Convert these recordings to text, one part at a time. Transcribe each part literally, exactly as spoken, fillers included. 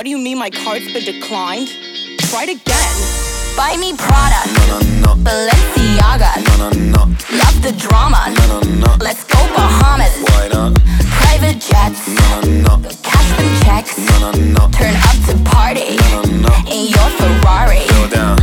do you mean my card's been declined? Try it again. Buy me Prada, No, no, no, Balenciaga. no, no, no, Love the drama. no, no, no. Let's go Bahamas. Why not? Private jets. No, no, no, Cash them checks. no, no, no, Turn up to party no, no, no. in your Ferrari. Go down.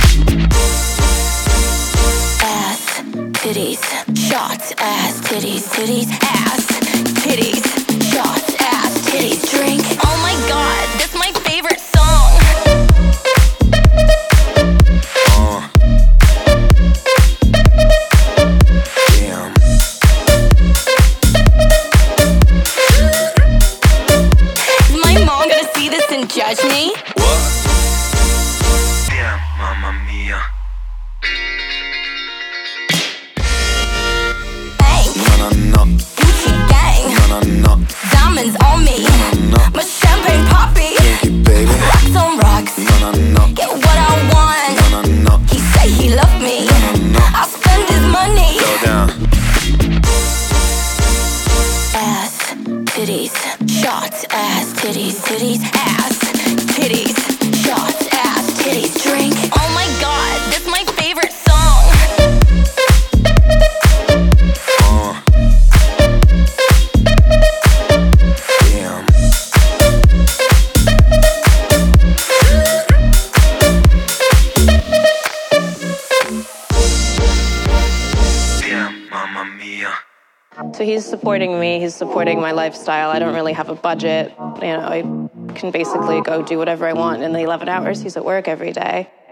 Ass, titties, shots, ass, titties, titties, ass, titties, shots, ass, titties, drink. Oh my god, that's my favorite song. Uh. Damn. Is my mom gonna see this and judge me? What? Damn, mamma mia. Bank, No, no, no, Gucci gang, no, no, no, diamonds on me. no, no. My champagne poppy, Thank you, baby. rocks on rocks. No, no, no, Get what I want. no, no, no. He say he love me. no. I'll spend his money. Go down. Ass, titties, shots, ass, titties, titties, ass, titties, shots, ass, titties, drink. Oh my god, that's my favorite song. Uh. Damn. Damn, mamma mia. So he's supporting me, he's supporting my lifestyle. I don't really have a budget. You know, I can basically go do whatever I want in the eleven hours he's at work every day.